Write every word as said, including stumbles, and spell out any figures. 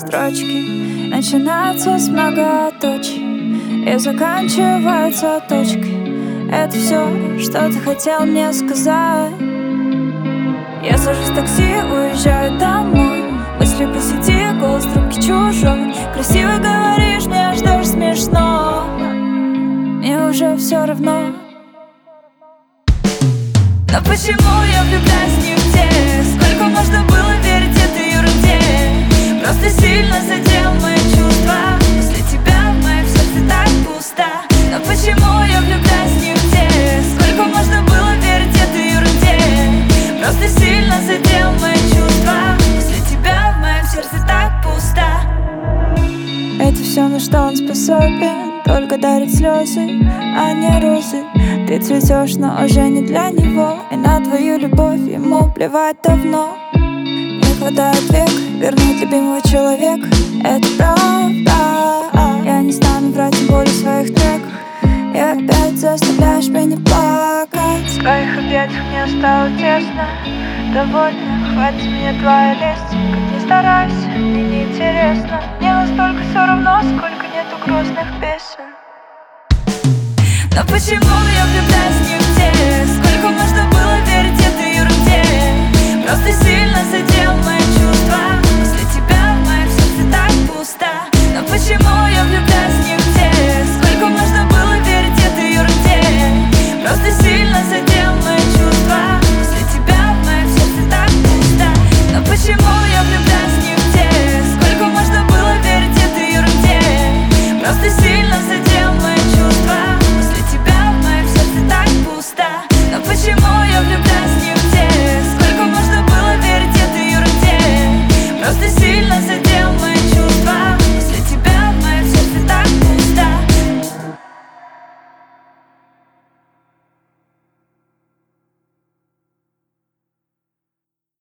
Строчки начинаются с многоточий и заканчиваются точкой. Это все, что ты хотел мне сказать. Я сажусь в такси, уезжаю домой. Мысли по сети, голос трубки чужой. Красиво говоришь, мне аж даже смешно. Мне уже все равно. Но почему я влюбляюсь не в тех? Сколько можно было верить этой ерунде? Просто сильно задел мои чувства. После тебя в моем сердце так пусто. Но почему я влюбляюсь не в тех? Сколько можно было верить этой ерунде? Просто сильно задел мои чувства. После тебя в моем сердце так пусто. Это все, на что он способен, только дарит слезы, а не розы. Ты цветешь, но уже не для него, и на твою любовь ему плевать давно. Не хватает век вернуть любимого человека. Это правда. Я не стану врать, тем более в своих треках. И опять заставляешь меня плакать. В твоих объятиях мне стало тесно. Довольно, хватит мне твоя лесть. Как ни старайся, мне неинтересно. Мне настолько все равно, сколько нету грустных песен. Но почему я влюбляюсь не в тех? Сколько можно было верить этой ерунде? Просто сильно задел